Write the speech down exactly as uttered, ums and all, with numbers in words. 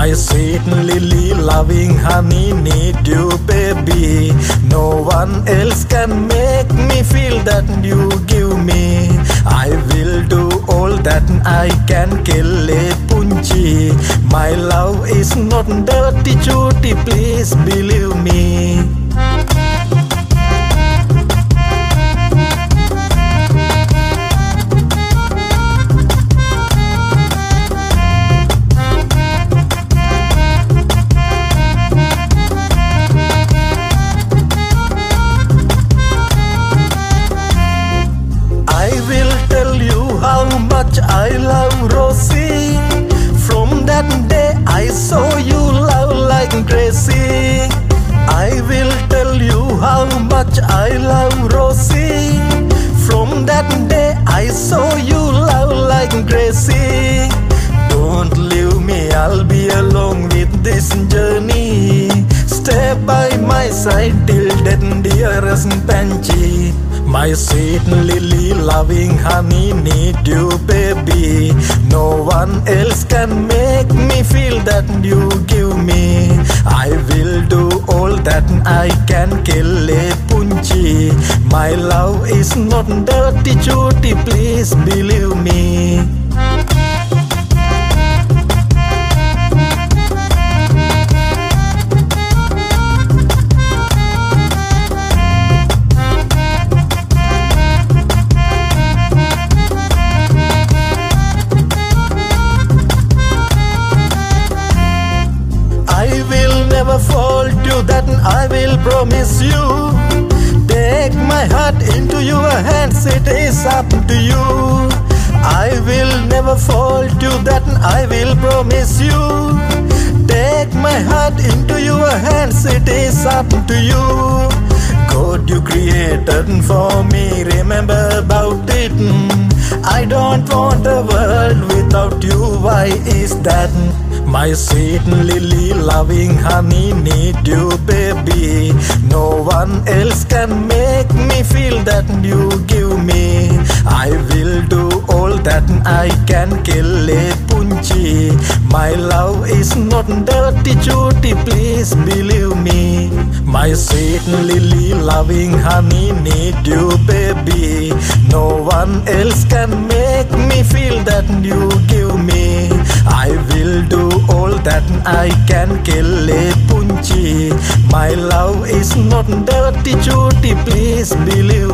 My sweet lily, loving honey, need you, baby. No one else can make me feel that you give me. I will do all that I can, Kele Punchi. My love is not dirty, Chuti, please believe me. I love Rosie. From that day I saw you love like crazy. I will tell you how much I love Rosie. From that day I saw you love like crazy. Don't leave me, I'll be along with this journey. Stay by my side till death, dearest Panchi. My sweet lily, loving honey, need you, baby. No one else can make me feel that you give me. I will do all that I can, Kele Punchi. My love is not dirty, Chuti, please believe me. Fault you, that I will promise you. Take my heart into your hands, it is up to you. I will never fault you, that I will promise you. Take my heart into your hands, it is up to you. God you created for me, remember about it. I don't want a world without you, why is that? My sweet lily, loving honey, need you, baby. No one else can make me feel that you give me. I will do all that I can, Kele Punchi. My love is not dirty, Chuti, please believe me. My sweet lily, loving honey, need you, baby. No one else can make me feel that you give me. I will do all that I can, Kele Punchi. My love is not dirty, Chuti, please believe